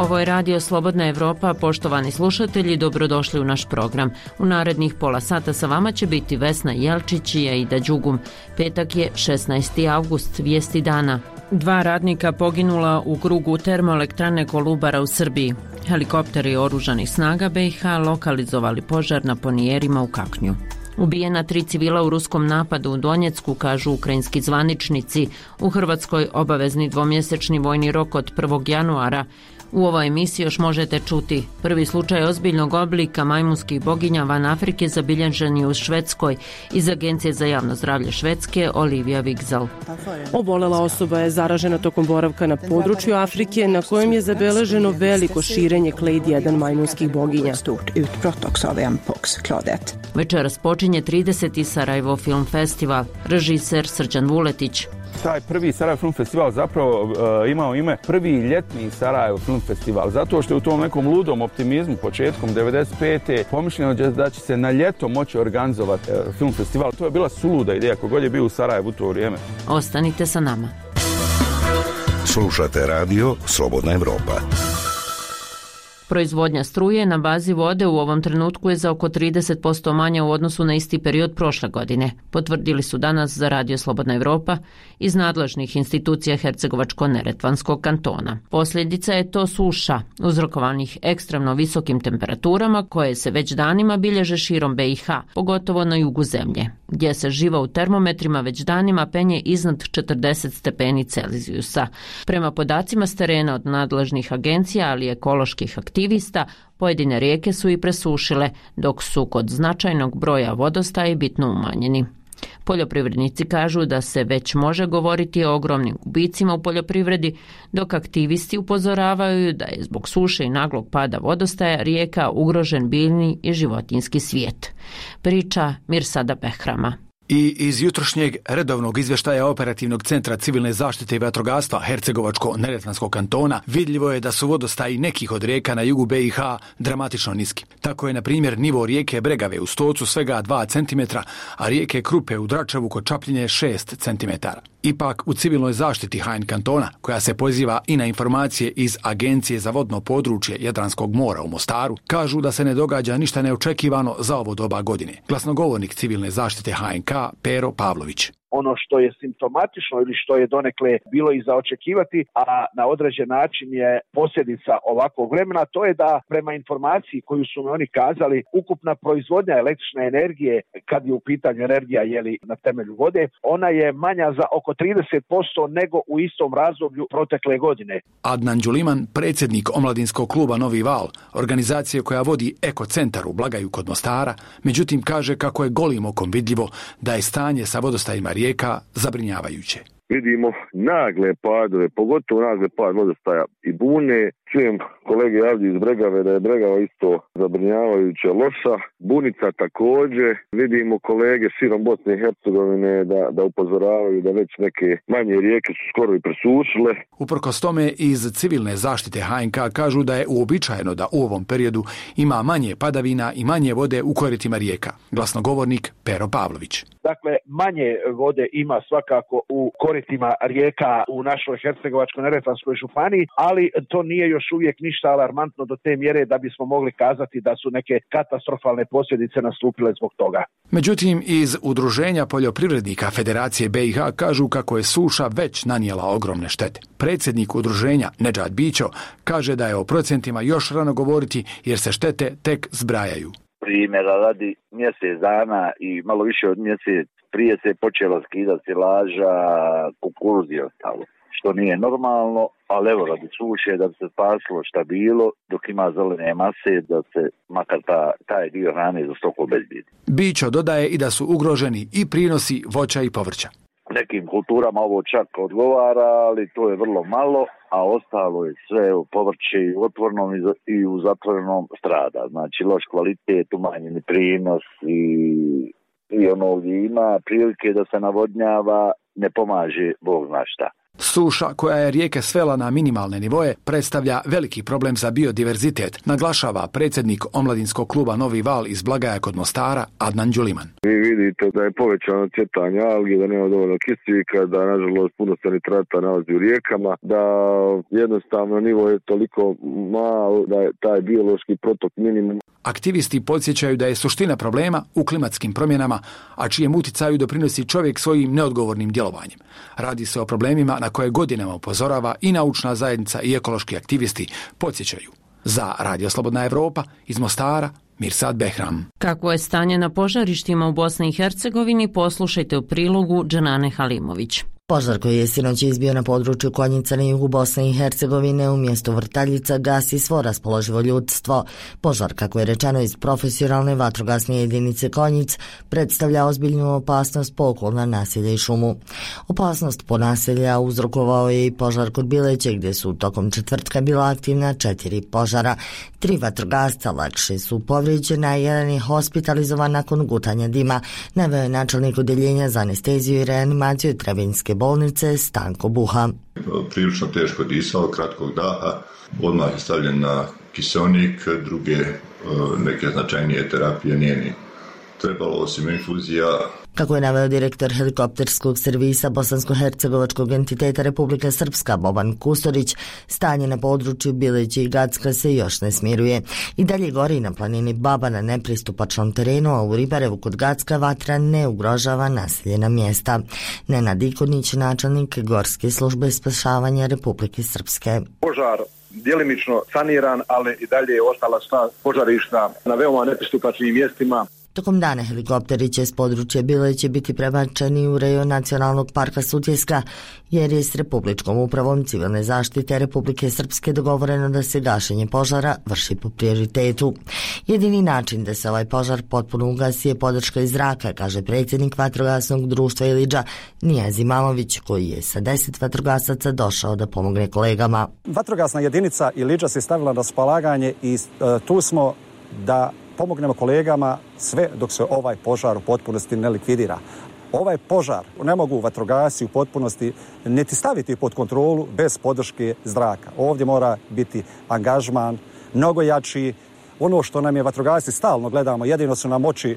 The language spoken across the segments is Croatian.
Ovo je Radio Slobodna Evropa. Poštovani slušatelji, dobrodošli u naš program. U narednih pola sata sa vama će biti Vesna Jelčić i Aida Đugum. Petak je 16. avgust, vijesti dana. 2 radnika poginula u krugu termoelektrane Kolubara u Srbiji. Helikopteri oružanih snaga BiH lokalizovali požar na ponijerima u Kaknju. Ubijena 3 civila u ruskom napadu u Donjecku, kažu ukrajinski zvaničnici. U Hrvatskoj obavezni dvomjesečni vojni rok od 1. januara. U ovoj emisiji još možete čuti prvi slučaj ozbiljnog oblika majmunskih boginja van Afrike zabilježen je u Švedskoj. Iz Agencije za javno zdravlje Švedske Olivia Wigzell. Obolela osoba je zaražena tokom boravka na području Afrike na kojem je zabeleženo veliko širenje Clade 1 majmunskih boginja. Večeras počinje 30. Sarajevo Film Festival. Režiser Srđan Vuletić. Taj prvi Sarajevo Film Festival zapravo imao ime prvi ljetni Sarajevo Film Festival, zato što je u tom nekom ludom optimizmu početkom 95. pomišljeno da će se na ljeto moći organizovati film festival. To je bila suluda ideja kogod je bio u Sarajevu u to vrijeme. Ostanite sa nama. Slušate Radio Slobodna Evropa. Proizvodnja struje na bazi vode u ovom trenutku je za oko 30% manja u odnosu na isti period prošle godine, potvrdili su danas za Radio Slobodna Evropa iz nadležnih institucija Hercegovačko-Neretvanskog kantona. Posljedica je to suša, uzrokovanih ekstremno visokim temperaturama koje se već danima bilježe širom BiH, pogotovo na jugu zemlje, gdje se živa u termometrima već danima penje iznad 40 stepeni Celzijusa. Prema podacima s terena od nadležnih agencija, ali i ekoloških aktivista, pojedine rijeke su i presušile, dok su kod značajnog broja vodostaji bitno umanjeni. Poljoprivrednici kažu da se već može govoriti o ogromnim gubicima u poljoprivredi, dok aktivisti upozoravaju da je zbog suše i naglog pada vodostaja rijeka ugrožen biljni i životinjski svijet. Priča Mirsada Behrama. I iz jutrošnjeg redovnog izvještaja Operativnog centra civilne zaštite i vatrogastva Hercegovačko-Neretvanskog kantona vidljivo je da su vodostaji nekih od rijeka na jugu BiH dramatično niski. Tako je, na primjer, nivo rijeke Bregave u Stocu svega 2 cm, a rijeke Krupe u Dračevu kod Čapljine 6 cm. Ipak, u civilnoj zaštiti HN kantona, koja se poziva i na informacije iz Agencije za vodno područje Jadranskog mora u Mostaru, kažu da se ne događa ništa neočekivano za ovo doba godine. Glasnogovornik civilne zaštite HNK Pero Pavlović. Ono što je simptomatično ili što je donekle bilo i za očekivati, a na određen način je posljedica ovakvog vremena, to je da prema informaciji koju su mi oni kazali, ukupna proizvodnja električne energije, kad je u pitanju energija na temelju vode, ona je manja za oko 30% nego u istom razdoblju protekle godine. Adnan Đuliman, predsjednik omladinskog kluba Novi Val, organizacije koja vodi Ekocentar u Blagaju kod Mostara, međutim kaže kako je golim okom vidljivo da je stanje sa vodostajima rijeka zabrinjavajuće. Vidimo nagle padove, pogotovo nagle pad vodostaja i Bune. Čujem kolege ovdje iz Bregave da je Bregava isto zabrinjavajuće loša. Bunica također. Vidimo kolege širom Bosne i Hercegovine da upozoravaju da već neke manje rijeke su skoro i presušile. Uprkos tome, iz civilne zaštite HNK kažu da je uobičajeno da u ovom periodu ima manje padavina i manje vode u koritima rijeka. Glasnogovornik Pero Pavlović. Dakle, manje vode ima svakako u koritima rijeka u našoj Hercegovačko-Neretvanskoj županiji, ali to nije još uvijek ništa alarmantno do te mjere da bismo mogli kazati da su neke katastrofalne posljedice nastupile zbog toga. Međutim, iz Udruženja poljoprivrednika Federacije BiH kažu kako je suša već nanijela ogromne štete. Predsjednik udruženja Nedžad Bićo kaže da je o procentima još rano govoriti jer se štete tek zbrajaju. Primjera radi, mjesec dana i malo više od mjesec prije se počelo skidati silaža, kukuruz i ostalo, što nije normalno, ali evo radi suše da bi se spasilo šta bilo, dok ima zelene mase da se makar taj dio hrane za stoku obezbijedi. Bićo dodaje i da su ugroženi i prinosi voća i povrća. Nekim kulturama ovo čak odgovara, ali to je vrlo malo, a ostalo je sve u povrće i u otvorenom i u zatvorenom strada. Znači loš kvalitet, umanjeni prinos i ono gdje ima prilike da se navodnjava, ne pomaže Bog zna šta. Suša, koja je rijeke svela na minimalne nivoje, predstavlja veliki problem za biodiverzitet, naglašava predsjednik omladinskog kluba Novi Val iz Blagaja kod Mostara, Adnan Đuliman. Vi vidite da je povećano cvjetanje algi, da nema dovoljno kisika, da nažalost puno se nitrata nalazi u rijekama, da jednostavno nivo je toliko malo da je taj biološki protok minimum. Aktivisti podsjećaju da je suština problema u klimatskim promjenama, a čijem uticaju doprinosi čovjek svojim neodgovornim djelovanjem. Radi se o problemima na koje godinama upozorava i naučna zajednica i ekološki aktivisti, podsjećaju. Za Radio Slobodna Evropa iz Mostara, Mirsad Behram. Kako je stanje na požarištima u Bosni i Hercegovini, poslušajte u prilogu Džanane Halimović. Požar koji je sinoć izbio na području Konjica na jugu Bosne i Hercegovine u mjestu Vrtaljica gasi svo raspoloživo ljudstvo. Požar, kako je rečeno iz profesionalne vatrogasne jedinice Konjic, predstavlja ozbiljnu opasnost po okolna naselja i šumu. Opasnost po naselja uzrokovao je i požar kod Bileće, gdje su tokom četvrtka bila aktivna 4 požara. 3 vatrogasca lakše su povrijeđena, jedan je hospitalizovan nakon gutanja dima, naveo je načelnik odjeljenja za anesteziju i reanimaciju Trebinjske bolnice Stanko Buha. Prilično teško disao, kratkog daha, odmah je stavljen na kiseonik, druge neke značajnije terapije nije ni trebalo osim infuzija. Kako je naveo direktor helikopterskog servisa bosansko-hercegovačkog entiteta Republika Srpska Boban Kustorić, stanje na području Bileće i Gacka se još ne smiruje. I dalje gori na planini Baba na nepristupačnom terenu, a u Ribarevu kod Gacka vatra ne ugrožava naseljena mjesta. Nenad Ikonić, načelnik Gorske službe spašavanja Republike Srpske. Požar djelimično saniran, ali i dalje je ostala sva požarišta na veoma nepristupačnim mjestima. Tokom dana helikopteri će s područja Bileće biti prebačeni u rejon Nacionalnog parka Sutjeska, jer je s Republičkom upravom civilne zaštite Republike Srpske dogovoreno da se gašenje požara vrši po prioritetu. Jedini način da se ovaj požar potpuno ugasi je podrška iz zraka, kaže predsjednik vatrogasnog društva Ilidža Nijaz Imamović, koji je sa 10 vatrogasaca došao da pomogne kolegama. Vatrogasna jedinica Ilidža se stavila na raspolaganje i tu smo da pomognemo kolegama sve dok se ovaj požar u potpunosti ne likvidira. Ovaj požar ne mogu vatrogasci u potpunosti niti staviti pod kontrolu bez podrške zraka. Ovdje mora biti angažman mnogo jači. Ono što nam je vatrogasci stalno gledamo, jedino su nam oči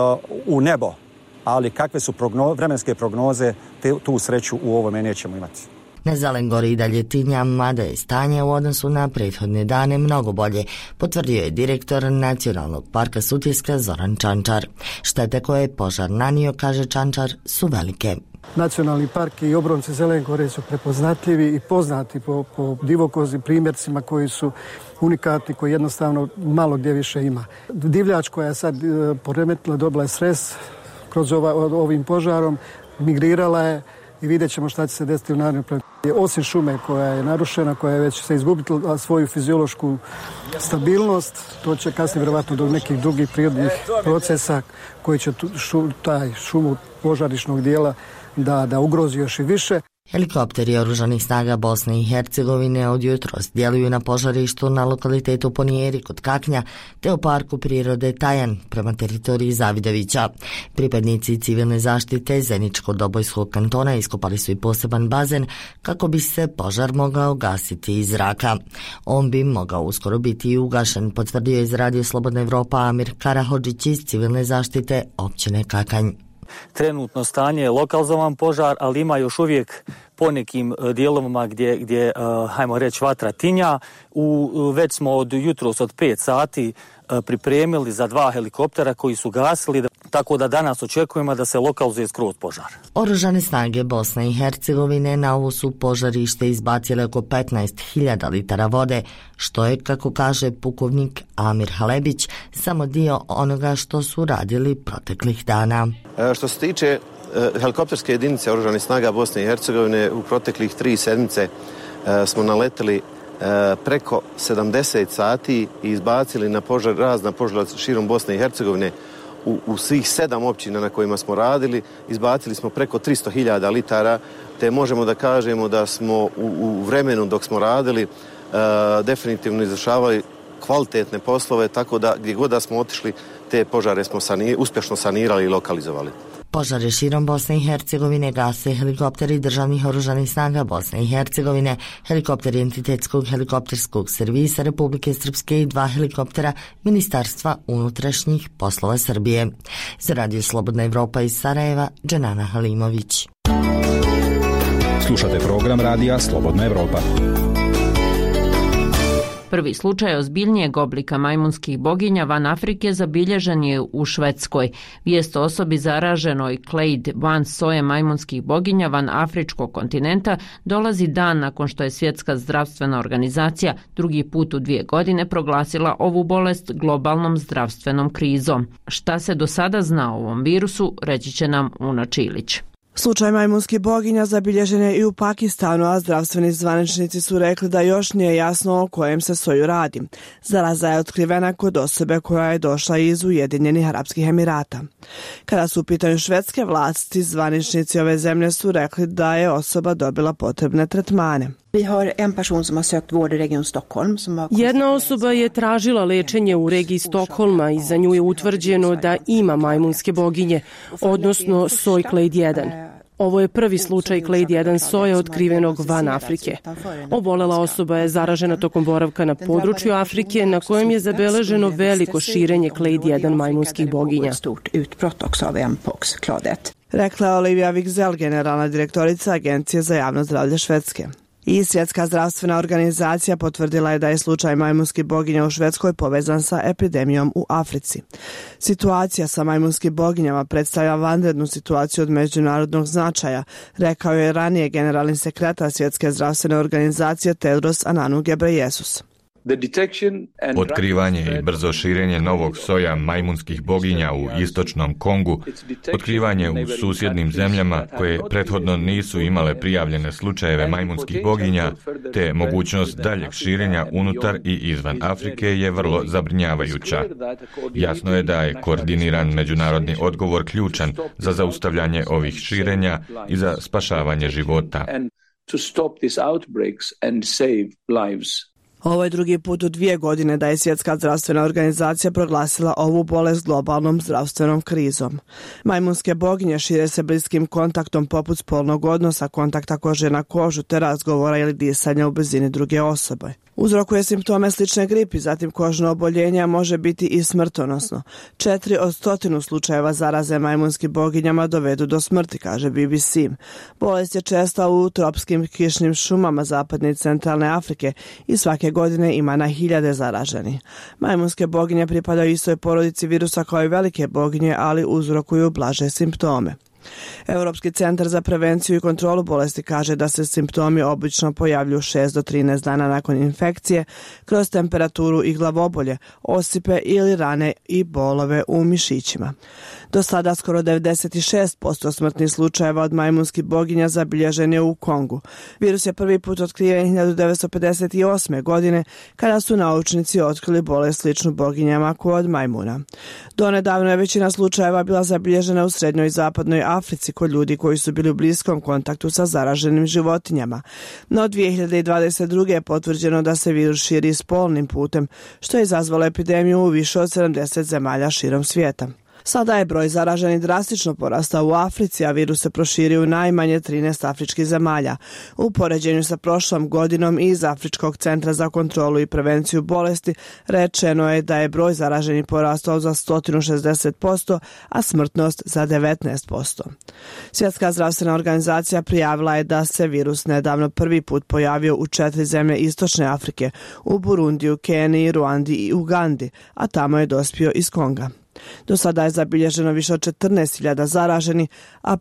u nebo, ali kakve su vremenske prognoze, tu sreću u ovome nećemo imati. Na Zelen gori i dalje tinja, mada je stanje u odnosu na prethodne dane mnogo bolje, potvrdio je direktor Nacionalnog parka Sutjeska Zoran Čančar. Štete koje je požar nanio, kaže Čančar, su velike. Nacionalni park i obronci Zelen gore su prepoznatljivi i poznati po divokozim primjercima koji su unikatni, koji jednostavno malo gdje više ima. Divljač koja je sad poremetila, dobila je stres kroz ovim požarom, migrirala je i vidjet ćemo šta će se desiti u narednom periodu. Osim šume koja je narušena, koja je već se izgubila svoju fiziološku stabilnost, to će kasnije vjerovatno do nekih drugih prirodnih procesa koji će taj šumu požarišnog dijela da ugrozi još i više. Helikopteri oružanih snaga Bosne i Hercegovine od jutros djeluju na požarištu na lokalitetu Ponijeri kod Kaknja te u parku prirode Tajan prema teritoriji Zavidovića. Pripadnici civilne zaštite Zeničko-Dobojskog kantona iskopali su i poseban bazen kako bi se požar mogao gasiti iz zraka. On bi mogao uskoro biti i ugašen, potvrdio iz Radio Slobodna Evropa Amir Karahodžić iz civilne zaštite općine Kakanj. Trenutno stanje je lokalizovan požar, ali ima još uvijek po nekim dijelovima gdje hajmo reći, vatra tinja. Već smo od jutros od 5 sati pripremili za 2 helikoptera koji su gasili, tako da danas očekujemo da se lokalizuje skroz požar. Oružane snage Bosne i Hercegovine na ovo su požarište izbacile oko 15.000 litara vode, što je, kako kaže pukovnik Amir Halebić, samo dio onoga što su radili proteklih dana. Što se tiče helikopterske jedinice Oružanih snaga Bosne i Hercegovine, u proteklih 3 sedmice smo naletili preko 70 sati i izbacili na požar razna požara širom Bosne i Hercegovine. U svih 7 općina na kojima smo radili izbacili smo preko 300.000 litara, te možemo da kažemo da smo u vremenu dok smo radili definitivno izvršavali kvalitetne poslove, tako da gdje god da smo otišli te požare smo uspješno sanirali i lokalizovali. Požare širom Bosne i Hercegovine gase helikopteri državnih oružanih snaga Bosne i Hercegovine, helikopteri entitetskog helikopterskog servisa Republike Srpske i 2 helikoptera Ministarstva unutrašnjih poslova Srbije. Za Radio Slobodna Evropa iz Sarajeva, Dženana Halimović. Slušate program Radija Slobodna Evropa. Prvi slučaj ozbiljnijeg oblika majmunskih boginja van Afrike zabilježen je u Švedskoj. Vijest o osobi zaraženoj Clade 1 soje majmunskih boginja van afričkog kontinenta dolazi dan nakon što je Svjetska zdravstvena organizacija drugi put u 2 godine proglasila ovu bolest globalnom zdravstvenom krizom. Šta se do sada zna o ovom virusu, reći će nam Una Čilić. Slučaj majmunskih boginja zabilježen je i u Pakistanu, a zdravstveni zvaničnici su rekli da još nije jasno o kojem se soju radi. Zaraza je otkrivena kod osobe koja je došla iz Ujedinjenih Arapskih Emirata. Kada su u pitanju švedske vlasti, zvaničnici ove zemlje su rekli da je osoba dobila potrebne tretmane. Jedna osoba je tražila lečenje u regiji Stokholma i za nju je utvrđeno da ima majmunske boginje, odnosno soj Clade 1. Ovo je prvi slučaj Clade 1 soje otkrivenog van Afrike. Obolela osoba je zaražena tokom boravka na području Afrike na kojem je zabeleženo veliko širenje Clade 1 majmunskih boginja. Rekla je Olivia Wigzell, generalna direktorica Agencije za javno zdravlje Švedske. I Svjetska zdravstvena organizacija potvrdila je da je slučaj majmunskih boginja u Švedskoj povezan sa epidemijom u Africi. Situacija sa majmunskim boginjama predstavlja vanrednu situaciju od međunarodnog značaja, rekao je ranije generalni sekretar Svjetske zdravstvene organizacije Tedros Adhanom Ghebreyesus. Otkrivanje i brzo širenje novog soja majmunskih boginja u istočnom Kongu, otkrivanje u susjednim zemljama koje prethodno nisu imale prijavljene slučajeve majmunskih boginja, te mogućnost daljeg širenja unutar i izvan Afrike je vrlo zabrinjavajuća. Jasno je da je koordiniran međunarodni odgovor ključan za zaustavljanje ovih širenja i za spašavanje života. Ovo je drugi put u 2 godine da je Svjetska zdravstvena organizacija proglasila ovu bolest globalnom zdravstvenom krizom. Majmunske boginje šire se bliskim kontaktom poput spolnog odnosa, kontakta kože na kožu te razgovora ili disanja u blizini druge osobe. Uzrokuje simptome slične gripi, zatim kožno oboljenje, a može biti i smrtonosno. 4 od 100 slučajeva zaraze majmunskim boginjama dovedu do smrti, kaže BBC. Bolest je česta u tropskim kišnim šumama zapadne i centralne Afrike i svake godine ima na 1000 zaraženih. Majmunske boginje pripadaju istoj porodici virusa kao i velike boginje, ali uzrokuju blaže simptome. Europski centar za prevenciju i kontrolu bolesti kaže da se simptomi obično pojavljuju 6 do 13 dana nakon infekcije kroz temperaturu i glavobolje, osipe ili rane i bolove u mišićima. Do sada skoro 96% smrtnih slučajeva od majmunskih boginja zabilježen je u Kongu. Virus je prvi put otkriven 1958. godine kada su naučnici otkrili bolest sličnu boginjama kod majmuna. Donedavno je većina slučajeva bila zabilježena u srednjoj i zapadnoj Africi kod ljudi koji su bili u bliskom kontaktu sa zaraženim životinjama. No 2022. je potvrđeno da se virus širi spolnim putem, što je izazvalo epidemiju u više od 70 zemalja širom svijeta. Sada je broj zaraženih drastično porastao u Africi, a virus se proširio u najmanje 13 afričkih zemalja. U poređenju sa prošlom godinom iz Afričkog centra za kontrolu i prevenciju bolesti rečeno je da je broj zaraženih porastao za 160%, a smrtnost za 19%. Svjetska zdravstvena organizacija prijavila je da se virus nedavno prvi put pojavio u 4 zemlje istočne Afrike, u Burundiju, Keniji, Ruandi i Ugandi, a tamo je dospio iz Konga. Do sada je zabilježeno više od 14.000 zaraženih, a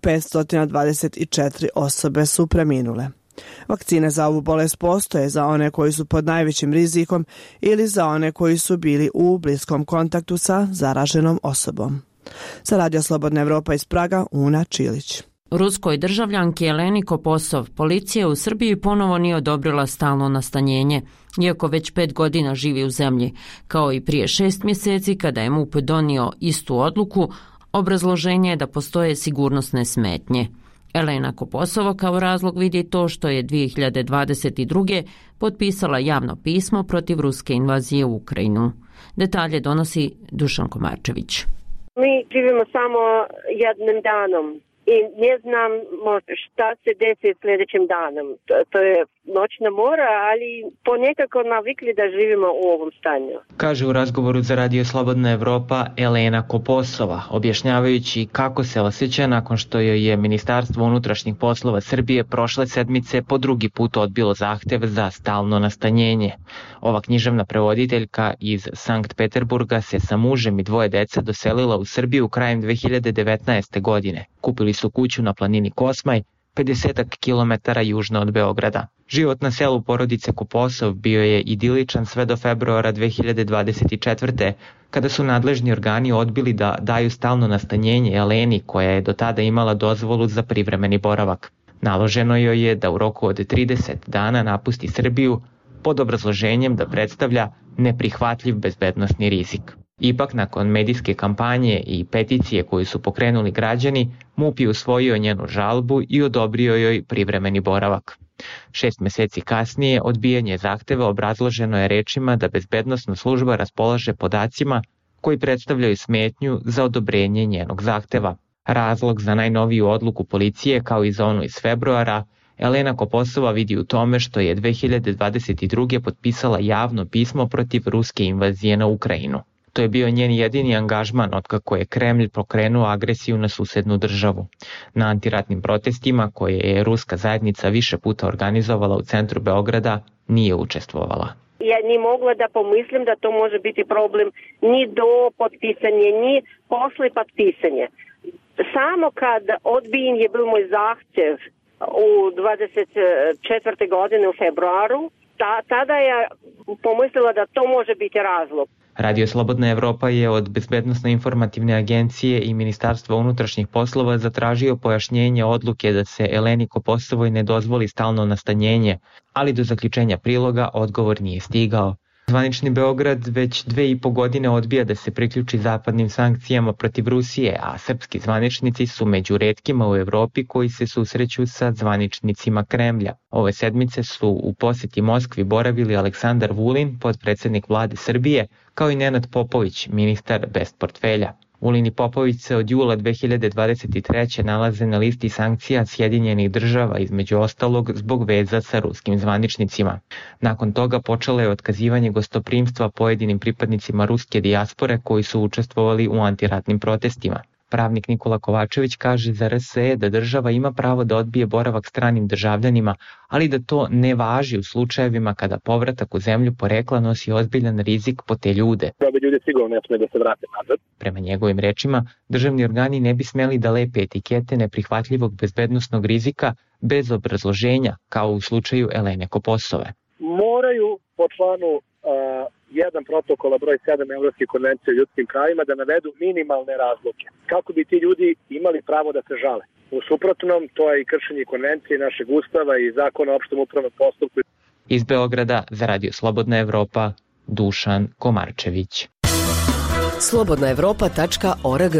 524 osobe su preminule. Vakcine za ovu bolest postoje za one koji su pod najvećim rizikom ili za one koji su bili u bliskom kontaktu sa zaraženom osobom. Za Radio Slobodna Evropa iz Praga, Una Čilić. Ruskoj državljanki Eleni Koposov policija u Srbiji ponovo nije odobrila stalno nastanjenje, iako već 5 godina živi u zemlji, kao i prije 6 mjeseci kada je MUP donio istu odluku. Obrazloženje je da postoje sigurnosne smetnje. Elena Koposova kao razlog vidi to što je 2022. potpisala javno pismo protiv ruske invazije u Ukrajinu. Detalje donosi Dušan Komarčević. Mi živimo samo jednim danom i ne znam šta se desi sljedećim danom. To je noćna mora, ali ponekako navikli da živimo u ovom stanju. Kaže u razgovoru za Radio Slobodna Evropa Elena Koposova, objašnjavajući kako se osjeća nakon što joj je Ministarstvo unutrašnjih poslova Srbije prošle sedmice po drugi put odbilo zahtev za stalno nastanjenje. Ova književna prevoditeljka iz Sankt Peterburga se sa mužem i 2 dece doselila u Srbiju krajem 2019. godine. Kupili su kuću na planini Kosmaj, 50 km južno od Beograda. Život na selu porodice Koposov bio je idiličan sve do februara 2024. kada su nadležni organi odbili da daju stalno nastanjenje Eleni, koja je do tada imala dozvolu za privremeni boravak. Naloženo joj je da u roku od 30 dana napusti Srbiju pod obrazloženjem da predstavlja neprihvatljiv bezbednosni rizik. Ipak, nakon medijske kampanje i peticije koju su pokrenuli građani, MUP je usvojio njenu žalbu i odobrio joj privremeni boravak. 6 meseci kasnije odbijanje zahteva obrazloženo je rečima da bezbednosna služba raspolaže podacima koji predstavljaju smetnju za odobrenje njenog zahteva. Razlog za najnoviju odluku policije, kao i za onu iz februara, Elena Koposova vidi u tome što je 2022. potpisala javno pismo protiv ruske invazije na Ukrajinu. To je bio njen jedini angažman otkako je Kremlj pokrenuo agresiju na susednu državu. Na antiratnim protestima, koje je ruska zajednica više puta organizovala u centru Beograda, nije učestvovala. Ja ni mogla da pomislim da to može biti problem ni do potpisanja, ni posle potpisanja. Samo kad odbijen je bil moj zahtev u 24. godine u februaru, tada ja pomislila da to može biti razlog. Radio Slobodna Evropa je od Bezbednosno-informativne agencije i Ministarstva unutrašnjih poslova zatražio pojašnjenje odluke da se Eleni Koposovoj ne dozvoli stalno nastanjenje, ali do zaključenja priloga odgovor nije stigao. Zvanični Beograd već 2,5 godine odbija da se priključi zapadnim sankcijama protiv Rusije, a srpski zvaničnici su među retkima u Evropi koji se susreću sa zvaničnicima Kremlja. Ove sedmice su u poseti Moskvi boravili Aleksandar Vulin, potpredsednik vlade Srbije, kao i Nenad Popović, ministar bez portfelja. Vulin i Popović se od jula 2023. nalaze na listi sankcija Sjedinjenih država, između ostalog zbog veza sa ruskim zvaničnicima. Nakon toga počelo je otkazivanje gostoprimstva pojedinim pripadnicima ruske dijaspore koji su učestvovali u antiratnim protestima. Pravnik Nikola Kovačević kaže za RSE da država ima pravo da odbije boravak stranim državljanima, ali da to ne važi u slučajevima kada povratak u zemlju porekla nosi ozbiljan rizik po te ljude. Ljudi sigurno ne smije da se vrate nazad. Prema njegovim rečima, državni organi ne bi smeli da lepe etikete neprihvatljivog bezbednosnog rizika bez obrazloženja, kao u slučaju Elene Koposove. Moraju po članu 1 protokola broj 7 Evropske konvencije o ljudskim pravima da navedu minimalne razloge kako bi ti ljudi imali pravo da se žale. U suprotnom, to je i kršenje konvencije našeg ustava i zakona o opštem upravnom postupku. Iz Beograda za Radio Slobodna Evropa, Dušan Komarčević. slobodnaevropa.org.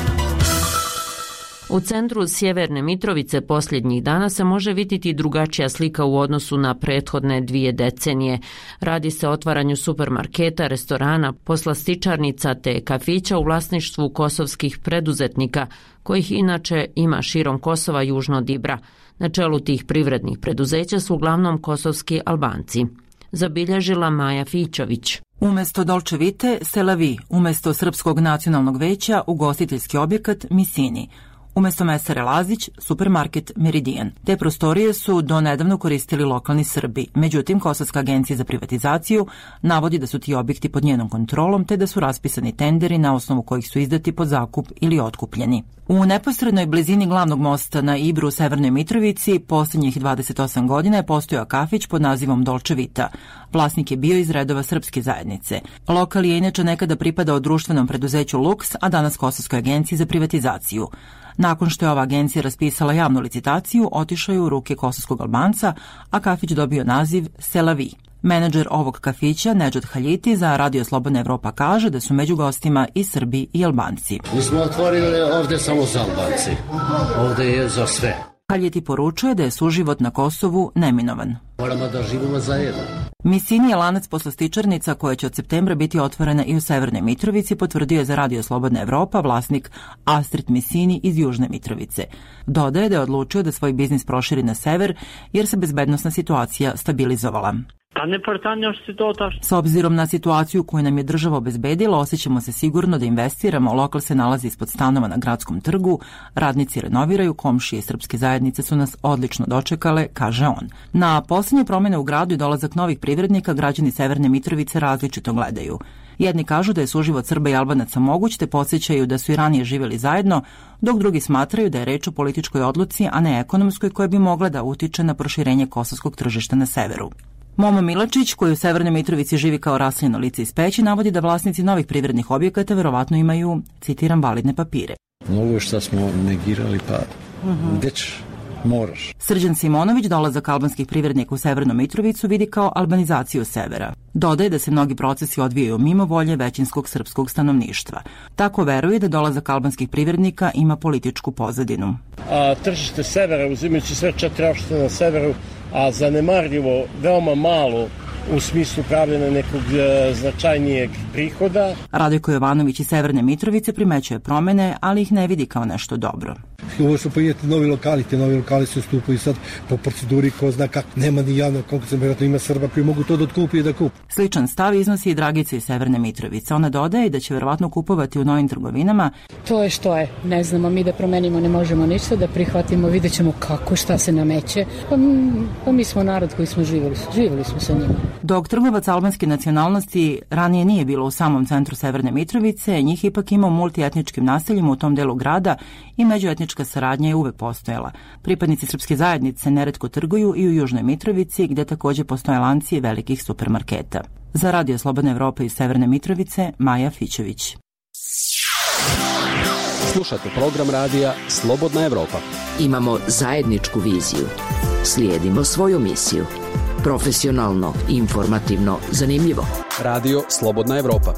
U centru Sjeverne Mitrovice posljednjih dana se može vidjeti drugačija slika u odnosu na prethodne 2 decenije. Radi se o otvaranju supermarketa, restorana, poslastičarnica te kafića u vlasništvu kosovskih preduzetnika, kojih inače ima širom Kosova južno od Ibra. Na čelu tih privrednih preduzeća su uglavnom kosovski Albanci. Zabilježila Maja Fićović. Umesto Dolce Vite, Selavi, umesto Srpskog nacionalnog veća, ugostiteljski objekat Misini. Umesto Mesare Lazić, supermarket Meridian. Te prostorije su do nedavno koristili lokalni Srbi. Međutim, Kosovska agencija za privatizaciju navodi da su ti objekti pod njenom kontrolom te da su raspisani tenderi na osnovu kojih su izdati pod zakup ili otkupljeni. U neposrednoj blizini glavnog mosta na Ibru u Severnoj Mitrovici posljednjih 28 godina je postojao kafić pod nazivom Dolce Vita. Vlasnik je bio iz redova srpske zajednice. Lokal je inače nekada pripadao društvenom preduzeću Lux, a danas Kosovskoj agenciji za privatizaciju. Nakon što je ova agencija raspisala javnu licitaciju, otišao je u ruke kosovskog Albanca, a kafić dobio naziv Selavi. Menadžer ovog kafića, Nedžad Haljiti, za Radio Slobodna Evropa kaže da su među gostima i Srbi i Albanci. Mi smo otvorili ovdje samo za Albanci. Ovdje je za sve. Haljiti poručuje da je suživot na Kosovu neminovan. Moramo da živimo zajedno. Misini je lanac poslastičarnica koja će od septembra biti otvorena i u Severnoj Mitrovici, potvrdio je za Radio Slobodna Evropa vlasnik Astrid Misini iz Južne Mitrovice. Dodaje da je odlučio da svoj biznis proširi na sever jer se bezbednosna situacija stabilizovala. S obzirom na situaciju koju nam je država obezbedila, osjećamo se sigurno da investiramo, lokal se nalazi ispod stanova na Gradskom trgu, radnici renoviraju, komšije i srpske zajednice su nas odlično dočekale, kaže on. Na posljednje promjene u gradu i dolazak novih privrednika građani Severne Mitrovice različito gledaju. Jedni kažu da je suživot Srba i Albanaca moguć, te podsjećaju da su i ranije živjeli zajedno, dok drugi smatraju da je reč o političkoj odluci, a ne ekonomskoj koja bi mogla da utiče na proširenje kosovskog tržišta na severu. Momo Milačić, koji u Severnoj Mitrovici živi kao rasljeno lice iz Peći, navodi da vlasnici novih privrednih objekata verovatno imaju, citiram, validne papire. Mnogo što smo negirali, pa već moraš. Srđan Simonović dolazak albanskih privrednika u Severnu Mitrovicu vidi kao albanizaciju severa. Dodaje da se mnogi procesi odvijaju mimo volje većinskog srpskog stanovništva. Tako veruje da dolazak albanskih privrednika ima političku pozadinu. A tržište severa, uzimajući sve 4 opštine na severu, a zanemarljivo, veoma malo u smislu pravljena nekog značajnijeg prihoda. Radojko Jovanović iz Severne Mitrovice primećuje promene, ali ih ne vidi kao nešto dobro. Ovo su pojeti novi lokali se stupaju sad po proceduri ko zna kako. Nema ni javnog konkursa, vjerojatno ima Srba koji mogu to da otkupi i da kupi. Sličan stav iznosi i Dragica iz Severne Mitrovice. Ona dodaje da će verovatno kupovati u novim trgovinama. To je što je, ne znamo, mi da promenimo ne možemo ništa, da prihvatimo, vidjet ćemo kako, šta se nameće. Pa mi smo narod koji smo živjeli smo sa njima. Dok trgovac albanske nacionalnosti ranije nije bilo u samom centru Severne Mitrovice, njih ipak ima u multietničkim naseljima u tom delu grada i međuetnička saradnja je uvek postojala. Pripadnici srpske zajednice neretko trguju i u Južnoj Mitrovici, gde također postoje lanci velikih supermarketa. Za Radio Slobodna Evropa iz Severne Mitrovice, Maja Fićević. Slušate program radija Slobodna Evropa. Imamo zajedničku viziju. Slijedimo svoju misiju. Profesionalno, informativno, zanimljivo. Radio Slobodna Evropa.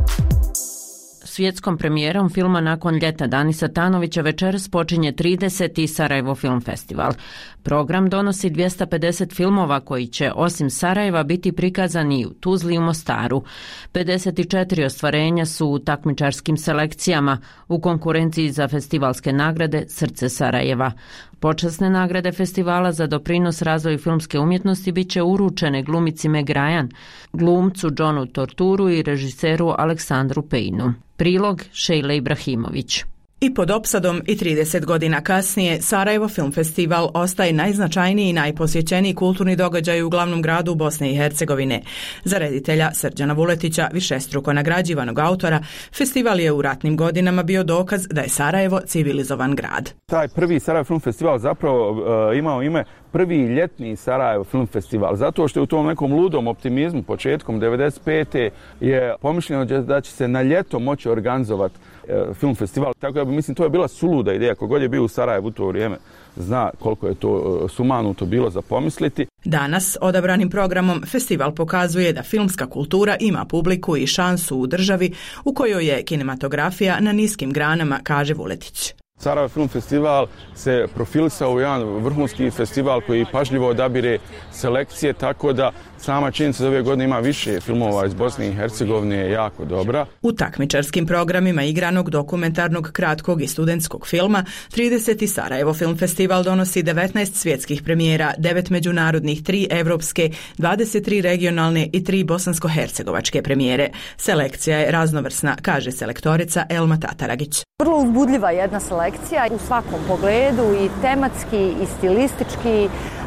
Svjetskom premijerom filma Nakon ljeta Danisa Tanovića večeras počinje 30. Sarajevo Film Festival. Program donosi 250 filmova koji će osim Sarajeva biti prikazani u Tuzli i u Mostaru. 54 ostvarenja su u takmičarskim selekcijama u konkurenciji za festivalske nagrade Srce Sarajeva. Počasne nagrade festivala za doprinos razvoju filmske umjetnosti bit će uručene glumici Meg Ryan, glumcu Johnu Torturu i režiseru Aleksandru Pejnu. Prilog Šejle Ibrahimović. I pod opsadom i 30 godina kasnije, Sarajevo Film Festival ostaje najznačajniji i najposjećeniji kulturni događaj u glavnom gradu Bosne i Hercegovine. Za reditelja Srđana Vuletića, višestruko nagrađivanog autora, festival je u ratnim godinama bio dokaz da je Sarajevo civilizovan grad. Taj prvi Sarajevo Film Festival zapravo imao ime prvi ljetni Sarajevo Film Festival, zato što je u tom nekom ludom optimizmu početkom 95. je pomišljeno da će se na ljeto moći organizovati film festival. Tako da mislim to je bila suluda ideja. Kogod je bio u Sarajevu u to vrijeme zna koliko je to sumanuto bilo za pomisliti. Danas odabranim programom festival pokazuje da filmska kultura ima publiku i šansu u državi u kojoj je kinematografija na niskim granama, kaže Vuletić. Sarajevo Film Festival se profilisao u jedan vrhunski festival koji pažljivo odabire selekcije, tako da sama činjenica da ove godine ima više filmova iz Bosne i Hercegovine je jako dobra. U takmičarskim programima igranog, dokumentarnog, kratkog i studentskog filma 30. Sarajevo Film Festival donosi 19 svjetskih premijera, 9 međunarodnih, 3 evropske, 23 regionalne i 3 bosansko-hercegovačke premijere. Selekcija je raznovrsna, kaže selektorica Elma Tataragić. Vrlo uzbudljiva jedna selekcija u svakom pogledu, i tematski, i stilistički,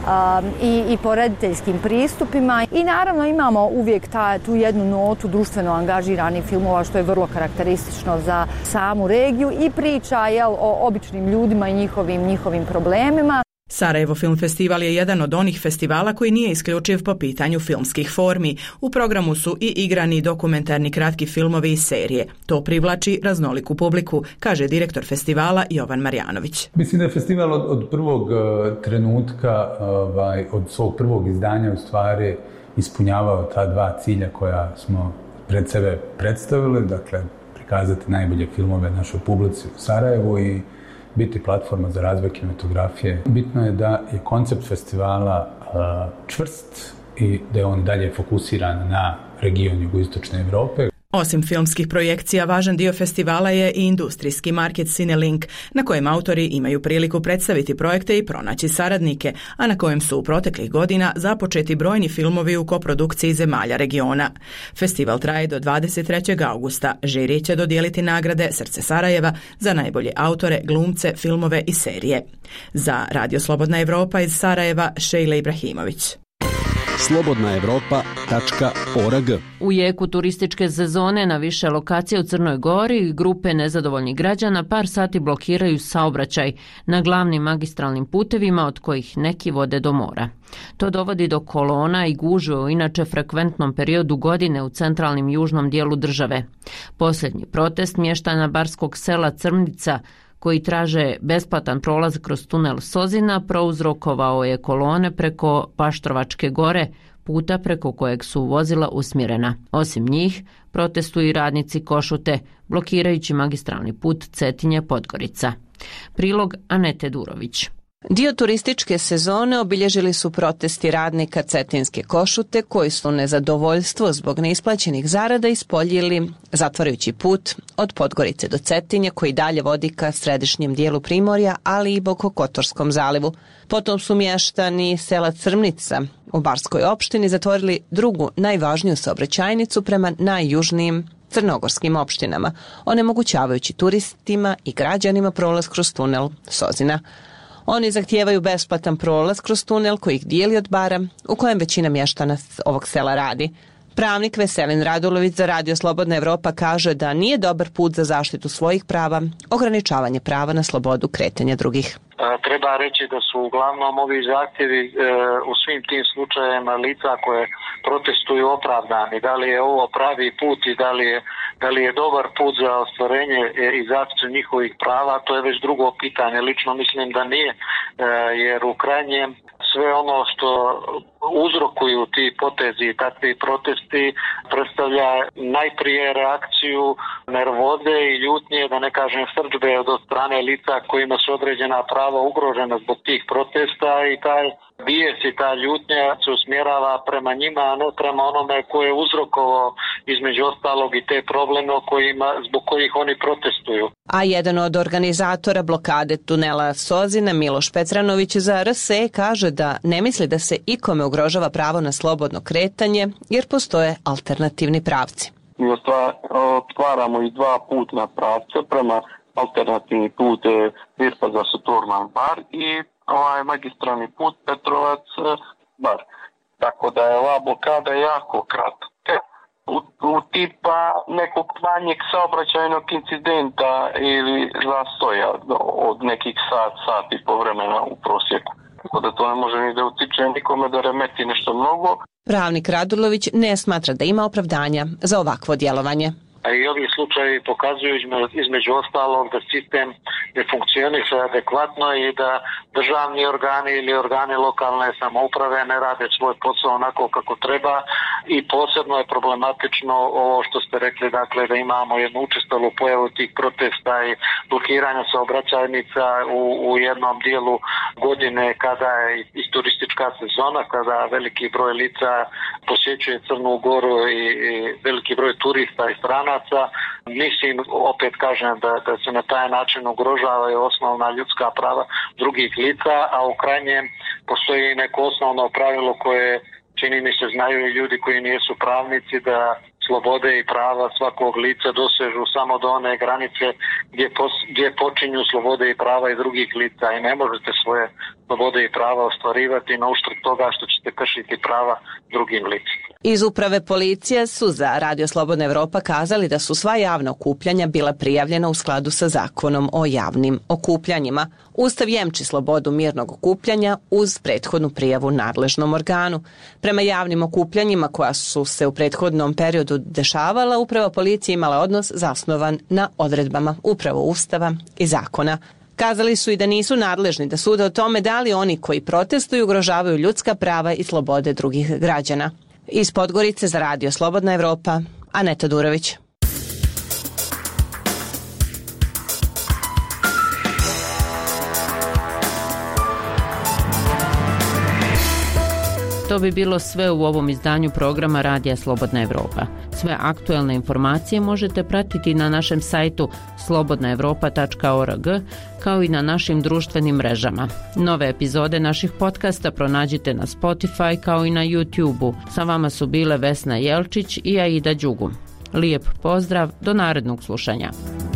i po rediteljskim pristupima. I naravno imamo uvijek tu jednu notu društveno angažiranih filmova, što je vrlo karakteristično za samu regiju, i priča o običnim ljudima i njihovim problemima. Sarajevo Film Festival je jedan od onih festivala koji nije isključiv po pitanju filmskih formi. U programu su i igrani dokumentarni kratki filmovi i serije. To privlači raznoliku publiku, kaže direktor festivala Jovan Marjanović. Mislim da je festival od prvog trenutka, od svog prvog izdanja u stvari ispunjavao ta dva cilja koja smo pred sebe predstavili, dakle prikazati najbolje filmove našoj publici u Sarajevu i biti platforma za razvoj kinematografije. Bitno je da je koncept festivala čvrst, i da je on dalje fokusiran na region jugoistočne Evrope. Osim filmskih projekcija, važan dio festivala je i industrijski market Cinelink, na kojem autori imaju priliku predstaviti projekte i pronaći saradnike, a na kojem su u proteklih godina započeti brojni filmovi u koprodukciji zemalja regiona. Festival traje do 23. augusta. Žiri će dodijeliti nagrade Srce Sarajeva za najbolje autore, glumce, filmove i serije. Za Radio Slobodna Evropa iz Sarajeva, Šejla Ibrahimović. slobodnaevropa.org. U jeku turističke sezone na više lokacija u Crnoj Gori grupe nezadovoljnih građana par sati blokiraju saobraćaj na glavnim magistralnim putevima od kojih neki vode do mora. To dovodi do kolona i gužve u inače frekventnom periodu godine u centralnim južnom dijelu države. Posljednji protest mještana barskog sela Crmnica koji traže besplatan prolaz kroz tunel Sozina, prouzrokovao je kolone preko Paštrovačke gore, puta preko kojeg su vozila usmjerena. Osim njih, protestuju i radnici Košute, blokirajući magistralni put Cetinje-Podgorica. Prilog Anete Durović. Dio turističke sezone obilježili su protesti radnika Cetinske Košute koji su nezadovoljstvo zbog neisplaćenih zarada ispoljili zatvarajući put od Podgorice do Cetinje koji dalje vodi ka središnjem dijelu Primorja, ali i Bokokotorskom zalivu. Potom su mještani sela Crmnica u Barskoj opštini zatvorili drugu najvažniju saobraćajnicu prema najjužnijim crnogorskim opštinama, onemogućavajući turistima i građanima prolaz kroz tunel Sozina. Oni zahtijevaju besplatan prolaz kroz tunel koji ih dijeli od bara u kojem većina mještana ovog sela radi. Pravnik Veselin Radulović za Radio Slobodna Evropa kaže da nije dobar put za zaštitu svojih prava, ograničavanje prava na slobodu kretanja drugih. Treba reći da su uglavnom ovi zahtjevi u svim tim slučajevima lica koje protestuju opravdani. Da li je ovo pravi put i da li je dobar put za ostvarenje i zaštitu njihovih prava, to je već drugo pitanje. Lično mislim da nije, jer u krajnjem sve ono što uzrokuju ti potezi i takvi protesti predstavlja najprije reakciju nervoze i ljutnje, da ne kažem srdžbe od strane lica kojima su određena prava ugrožena zbog tih protesta i taj bijes i ta ljutnja se usmjerava prema njima, a ne prema onome koje je uzrokovao između ostalog i te probleme zbog kojih oni protestuju. A jedan od organizatora blokade tunela Sozina, Miloš Petranović za RSE, kaže da ne misli da se ikome ugrožava pravo na slobodno kretanje jer postoje alternativni pravci. Mi otvaramo i dva putna pravca prema alternativni put Virpa za Saturnan bar i magistralni put Petrovac bar. Tako da je ova blokada jako kratka. U tipa nekog manjeg saobraćajnog incidenta ili zastoja od nekih sat i po vremena u prosjeku. Tako da to ne može ni da utiče nikome da remeti nešto mnogo. Pravnik Radulović ne smatra da ima opravdanja za ovakvo djelovanje. A i ovi slučajevi pokazuju između ostalog da sistem ne funkcioniše adekvatno i da državni organi ili organi lokalne samouprave ne rade svoj posao onako kako treba i posebno je problematično ovo što ste rekli, dakle da imamo jednu učestalu pojavu tih protesta i blokiranja saobraćajnica u jednom dijelu godine kada je i turistička sezona, kada veliki broj lica posjećuje Crnu Goru i veliki broj turista i strana. Mislim, opet kažem da se na taj način ugrožavaju osnovna ljudska prava drugih lica, a u krajnjem postoji neko osnovno pravilo koje čini mi se znaju i ljudi koji nisu pravnici, da slobode i prava svakog lica dosežu samo do one granice gdje počinju slobode i prava i drugih lica i ne možete svoje slobode i prava ostvarivati na uštrb toga što ćete kršiti prava drugim licima. Iz uprave policije su za Radio Slobodna Evropa kazali da su sva javna okupljanja bila prijavljena u skladu sa zakonom o javnim okupljanjima. Ustav jemči slobodu mirnog okupljanja uz prethodnu prijavu nadležnom organu. Prema javnim okupljanjima koja su se u prethodnom periodu dešavala, uprava policije imala odnos zasnovan na odredbama upravo Ustava i zakona. Kazali su i da nisu nadležni da sude o tome da li oni koji protestuju ugrožavaju ljudska prava i slobode drugih građana. Iz Podgorice za Radio Slobodna Evropa, Aneta Durović. To bi bilo sve u ovom izdanju programa Radija Slobodna Evropa. Sve aktuelne informacije možete pratiti na našem sajtu slobodnaevropa.org, kao i na našim društvenim mrežama. Nove epizode naših podcasta pronađite na Spotify kao i na YouTube-u. Sa vama su bile Vesna Jelčić i Aida Đugum. Lijep pozdrav, do narednog slušanja.